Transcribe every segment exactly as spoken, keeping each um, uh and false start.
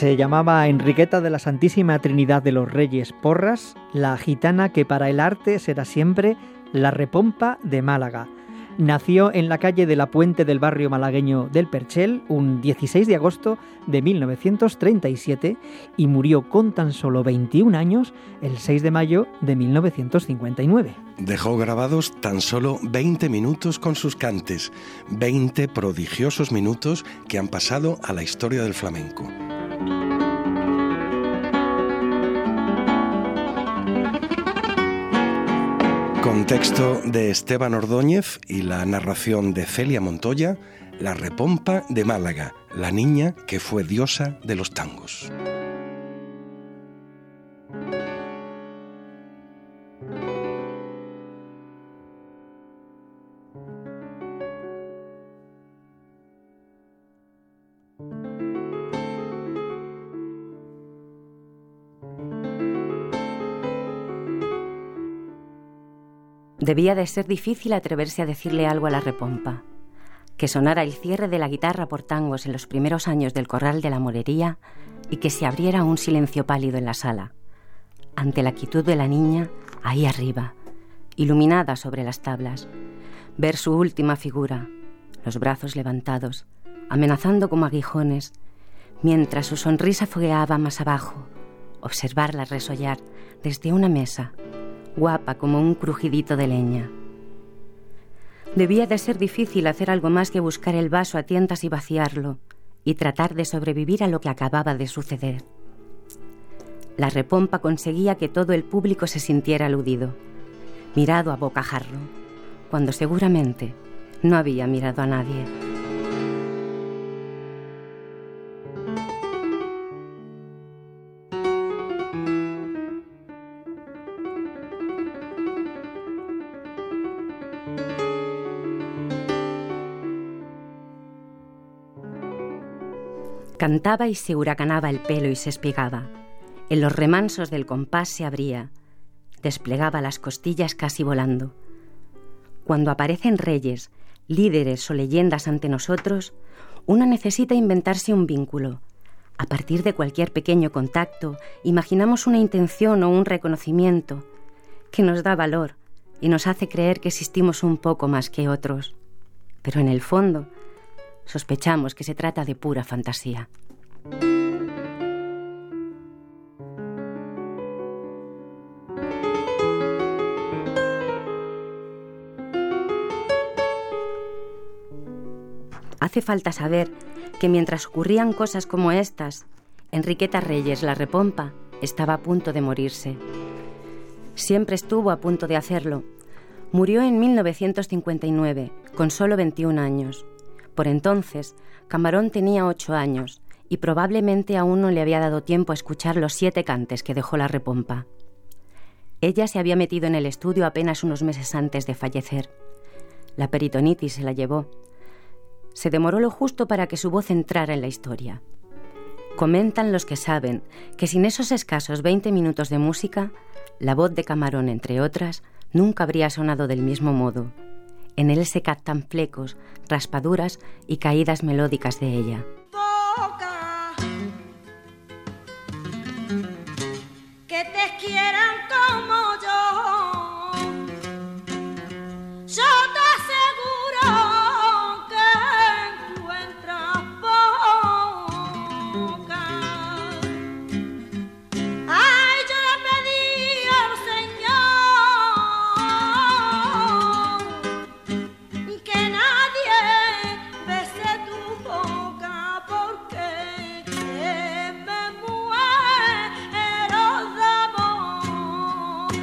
Se llamaba Enriqueta de la Santísima Trinidad de los Reyes Porras, la gitana que para el arte será siempre la Repompa de Málaga. Nació en la calle de la Puente del barrio malagueño del Perchel un dieciséis de agosto de mil novecientos treinta y siete y murió con tan solo veintiún años el seis de mayo de mil novecientos cincuenta y nueve. Dejó grabados tan solo veinte minutos con sus cantes, veinte prodigiosos minutos que han pasado a la historia del flamenco. Con texto de Esteban Ordóñez y la narración de Celia Montoya, La Repompa de Málaga, la niña que fue diosa de los tangos. Debía de ser difícil atreverse a decirle algo a la Repompa. Que sonara el cierre de la guitarra por tangos en los primeros años del Corral de la Morería y que se abriera un silencio pálido en la sala, ante la quietud de la niña ahí arriba, iluminada sobre las tablas, ver su última figura, los brazos levantados, amenazando como aguijones, mientras su sonrisa fogueaba más abajo, observarla resollar desde una mesa, guapa como un crujidito de leña. Debía de ser difícil hacer algo más que buscar el vaso a tientas y vaciarlo, y tratar de sobrevivir a lo que acababa de suceder. La Repompa conseguía que todo el público se sintiera aludido, mirado a bocajarro, cuando seguramente no había mirado a nadie. Cantaba y se huracanaba el pelo y se espigaba. En los remansos del compás se abría, desplegaba las costillas casi volando. Cuando aparecen reyes, líderes o leyendas ante nosotros, uno necesita inventarse un vínculo. A partir de cualquier pequeño contacto, imaginamos una intención o un reconocimiento que nos da valor y nos hace creer que existimos un poco más que otros. Pero en el fondo, sospechamos que se trata de pura fantasía. Hace falta saber que mientras ocurrían cosas como estas, Enriqueta Reyes, la Repompa, estaba a punto de morirse. Siempre estuvo a punto de hacerlo. Murió en mil novecientos cincuenta y nueve, con solo veintiún años. Por entonces, Camarón tenía ocho años y probablemente aún no le había dado tiempo a escuchar los siete cantes que dejó la Repompa. Ella se había metido en el estudio apenas unos meses antes de fallecer. La peritonitis se la llevó. Se demoró lo justo para que su voz entrara en la historia. Comentan los que saben que sin esos escasos veinte minutos de música, la voz de Camarón, entre otras, nunca habría sonado del mismo modo. En él se captan flecos, raspaduras y caídas melódicas de ella. Boca, que te quieran como yo, yo te aseguro que encuentras boca. Ay, yo le pedí al Señor que nadie bese tu boca porque me muero de amor.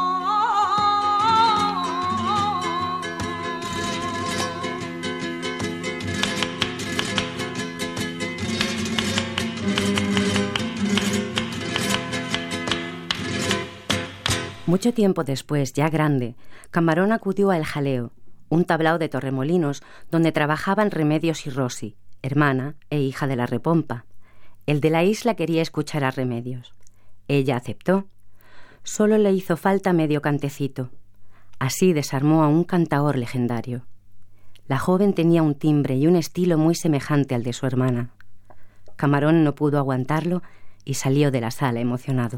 Mucho tiempo después, ya grande, Camarón acudió a El Jaleo, un tablao de Torremolinos donde trabajaban Remedios y Rosy, hermana e hija de la Repompa. El de la isla quería escuchar a Remedios. Ella aceptó. Solo le hizo falta medio cantecito. Así desarmó a un cantaor legendario. La joven tenía un timbre y un estilo muy semejante al de su hermana. Camarón no pudo aguantarlo y salió de la sala emocionado.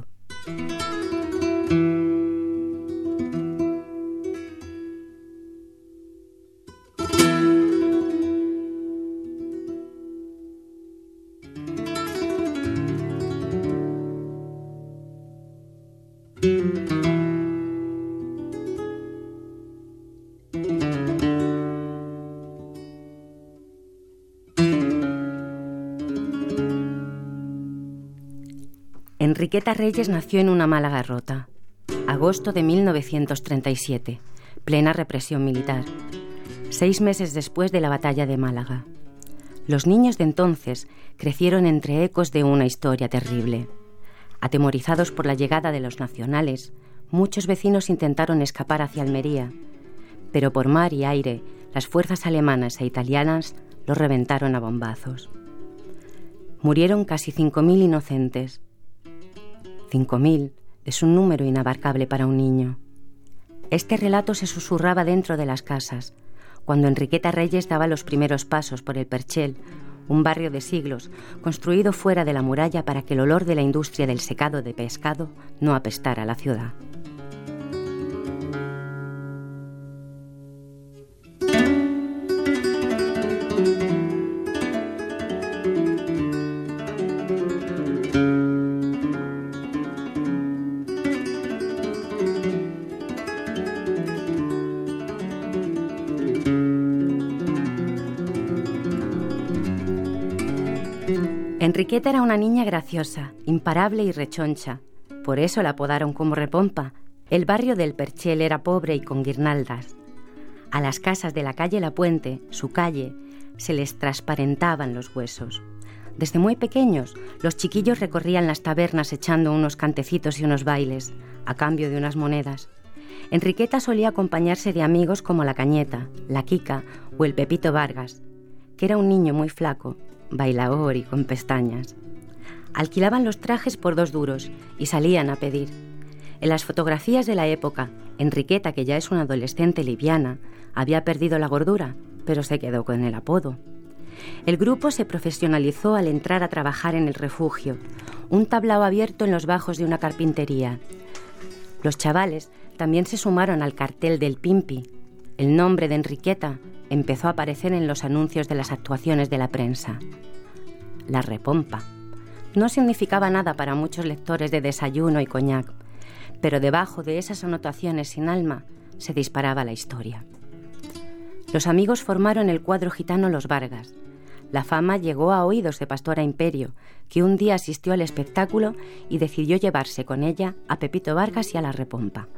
Enriqueta Reyes nació en una Málaga rota. Agosto de mil novecientos treinta y siete, plena represión militar. Seis meses después de la batalla de Málaga. Los niños de entonces crecieron entre ecos de una historia terrible. Atemorizados por la llegada de los nacionales, muchos vecinos intentaron escapar hacia Almería, pero por mar y aire las fuerzas alemanas e italianas los reventaron a bombazos. Murieron casi cinco mil inocentes. Cinco mil es un número inabarcable para un niño. Este relato se susurraba dentro de las casas, cuando Enriqueta Reyes daba los primeros pasos por el Perchel, un barrio de siglos construido fuera de la muralla para que el olor de la industria del secado de pescado no apestara a la ciudad. Enriqueta era una niña graciosa, imparable y rechoncha. Por eso la apodaron como Repompa. El barrio del Perchel era pobre y con guirnaldas. A las casas de la calle La Puente, su calle, se les transparentaban los huesos. Desde muy pequeños, los chiquillos recorrían las tabernas echando unos cantecitos y unos bailes, a cambio de unas monedas. Enriqueta solía acompañarse de amigos como la Cañeta, la Quica o el Pepito Vargas, que era un niño muy flaco, bailaor y con pestañas. Alquilaban los trajes por dos duros y salían a pedir. En las fotografías de la época, Enriqueta, que ya es una adolescente liviana, había perdido la gordura, pero se quedó con el apodo. El grupo se profesionalizó al entrar a trabajar en el refugio, un tablao abierto en los bajos de una carpintería. Los chavales también se sumaron al cartel del Pimpi. El nombre de Enriqueta empezó a aparecer en los anuncios de las actuaciones de la prensa. La Repompa. No significaba nada para muchos lectores de Desayuno y Coñac, pero debajo de esas anotaciones sin alma se disparaba la historia. Los amigos formaron el cuadro gitano Los Vargas. La fama llegó a oídos de Pastora Imperio, que un día asistió al espectáculo y decidió llevarse con ella a Pepito Vargas y a la Repompa.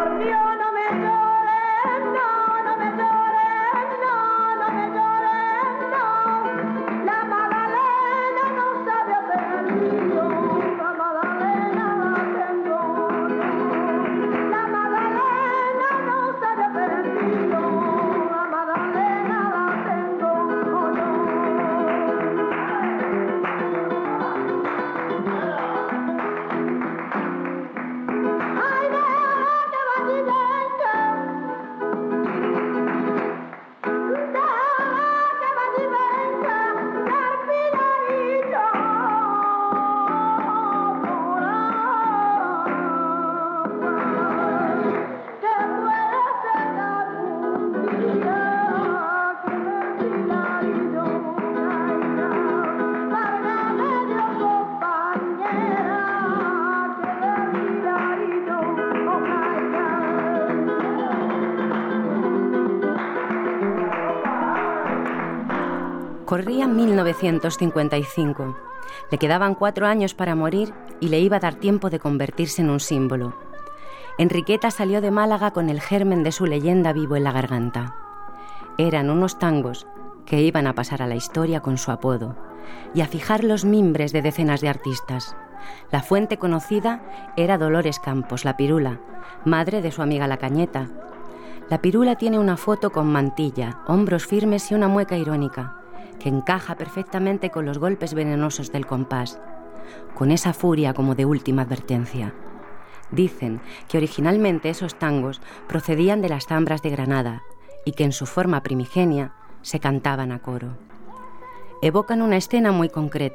Corría mil novecientos cincuenta y cinco. Le quedaban cuatro años para morir y le iba a dar tiempo de convertirse en un símbolo. Enriqueta salió de Málaga con el germen de su leyenda vivo en la garganta. Eran unos tangos que iban a pasar a la historia con su apodo y a fijar los mimbres de decenas de artistas. La fuente conocida era Dolores Campos, la Pirula, madre de su amiga la Cañeta. La Pirula tiene una foto con mantilla, hombros firmes y una mueca irónica, que encaja perfectamente con los golpes venenosos del compás, con esa furia como de última advertencia. Dicen que originalmente esos tangos procedían de las zambras de Granada y que en su forma primigenia se cantaban a coro. Evocan una escena muy concreta,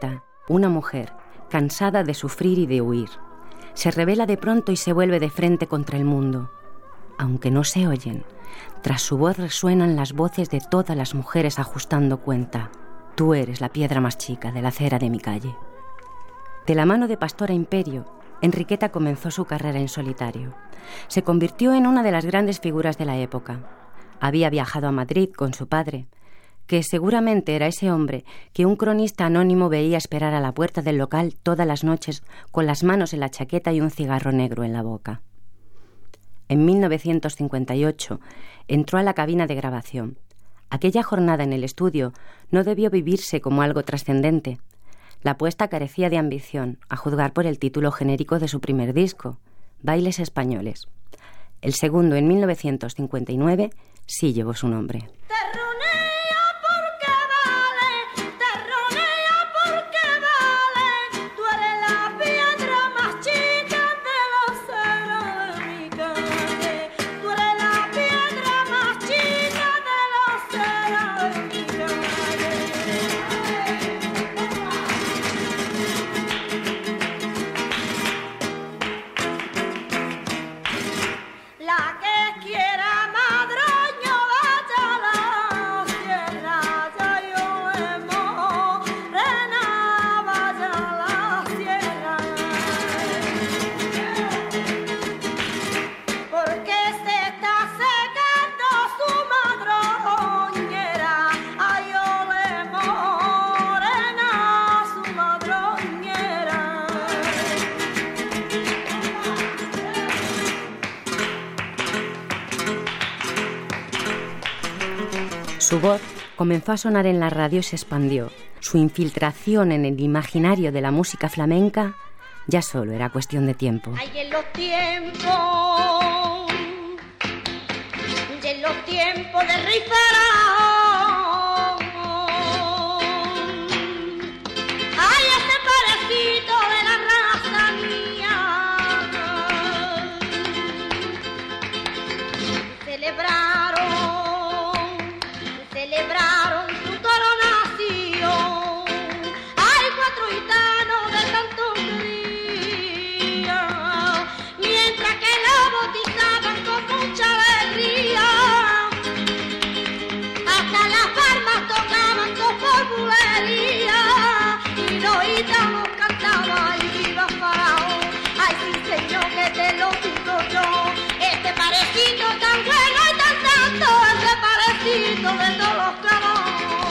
una mujer, cansada de sufrir y de huir. Se revela de pronto y se vuelve de frente contra el mundo. Aunque no se oyen, tras su voz resuenan las voces de todas las mujeres ajustando cuenta. Tú eres la piedra más chica de la acera de mi calle. De la mano de Pastora Imperio, Enriqueta comenzó su carrera en solitario. Se convirtió en una de las grandes figuras de la época. Había viajado a Madrid con su padre, que seguramente era ese hombre que un cronista anónimo veía esperar a la puerta del local todas las noches con las manos en la chaqueta y un cigarro negro en la boca. En mil novecientos cincuenta y ocho entró a la cabina de grabación. Aquella jornada en el estudio no debió vivirse como algo trascendente. La apuesta carecía de ambición, a juzgar por el título genérico de su primer disco, Bailes Españoles. El segundo, en mil novecientos cincuenta y nueve, sí llevó su nombre. Su voz comenzó a sonar en la radio y se expandió. Su infiltración en el imaginario de la música flamenca ya solo era cuestión de tiempo. Ay, en los tiempos, y en los tiempos de Rey Faraón, ay, ese parecito de la raza mía, celebraron, celebraron su coronación, hay cuatro gitanos de tanto mientras que lo bautizaban con mucha alegría. Hasta las palmas tocaban con formulería y los gitanos cantaban y viva Faraón. Ay, sí, señor, que te lo digo yo, este parecito tan bueno y tan santo, este parecito de todos los cabos.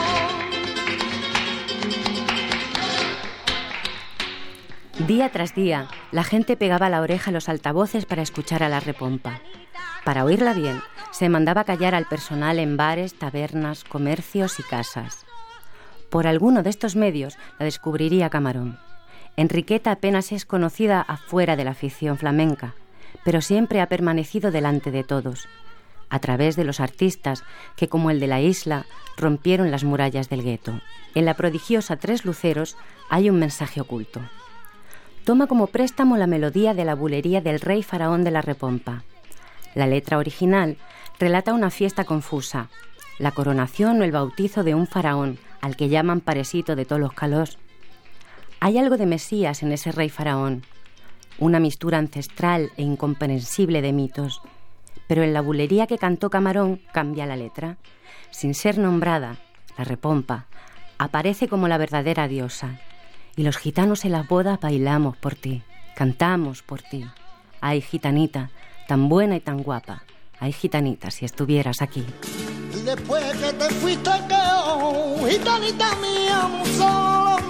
Día tras día, la gente pegaba la oreja a los altavoces para escuchar a la repompa. Para oírla bien, se mandaba callar al personal en bares, tabernas, comercios y casas. Por alguno de estos medios la descubriría Camarón. Enriqueta apenas es conocida afuera de la afición flamenca, pero siempre ha permanecido delante de todos, a través de los artistas que, como el de la isla, rompieron las murallas del gueto. En la prodigiosa Tres Luceros hay un mensaje oculto. Toma como préstamo la melodía de la bulería del rey faraón de la repompa. La letra original relata una fiesta confusa, la coronación o el bautizo de un faraón, al que llaman paresito de todos los calós. Hay algo de Mesías en ese rey faraón, una mistura ancestral e incomprensible de mitos, pero en la bulería que cantó Camarón cambia la letra. Sin ser nombrada, la repompa aparece como la verdadera diosa. Y los gitanos en las bodas bailamos por ti, cantamos por ti. Ay, gitanita, tan buena y tan guapa. Ay, gitanita, si estuvieras aquí. Después que te fuiste, quedó, gitanita mía, un solo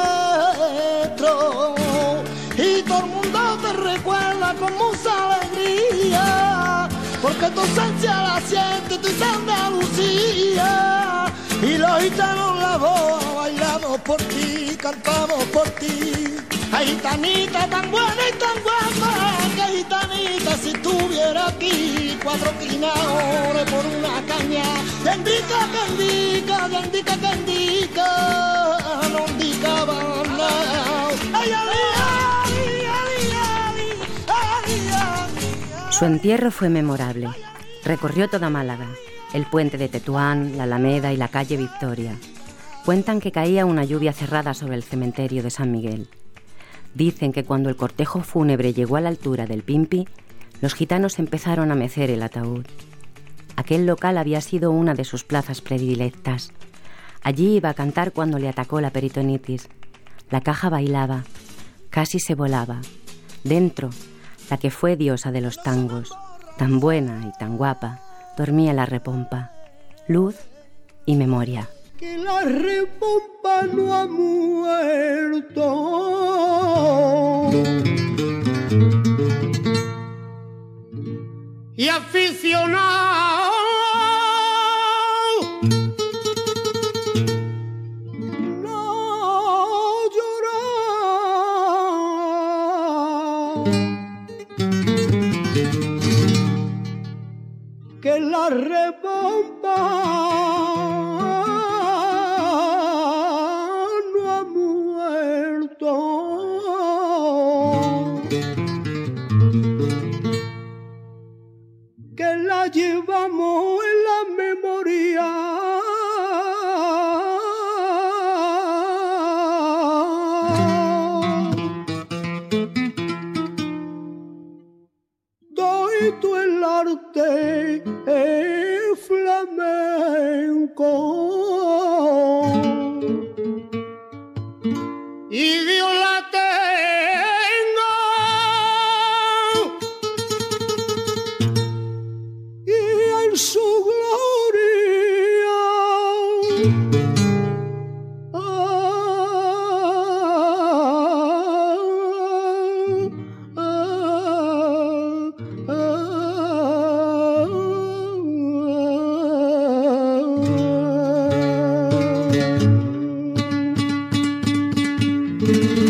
nuestro. Y todo el mundo te recuerda con mucha alegría, porque tu ausencia la siente tu Andalucía. Y los gitanos la boda bailamos por ti, cantamos por ti. Ay, gitanita tan buena y tan guapa, que gitanita si estuviera aquí. Cuatro quinaores por una caña, que indica, que indica, que indica, que indica, no indica nada. Ay, ay, ay, ay, ay, ay, ay. Su entierro fue memorable. Recorrió toda Málaga, el puente de Tetuán, la Alameda y la calle Victoria. Cuentan que caía una lluvia cerrada sobre el cementerio de San Miguel. Dicen que cuando el cortejo fúnebre llegó a la altura del Pimpi, los gitanos empezaron a mecer el ataúd. Aquel local había sido una de sus plazas predilectas. Allí iba a cantar cuando le atacó la peritonitis. La caja bailaba, casi se volaba. Dentro, la que fue diosa de los tangos, tan buena y tan guapa, dormía la repompa. Luz y memoria. Que la repompa no ha muerto. Y aficionado no llorar, que la repompa llevamos en la memoria. Todo el arte es flamenco y Dios la su gloria. Ah, ah, ah, ah, ah.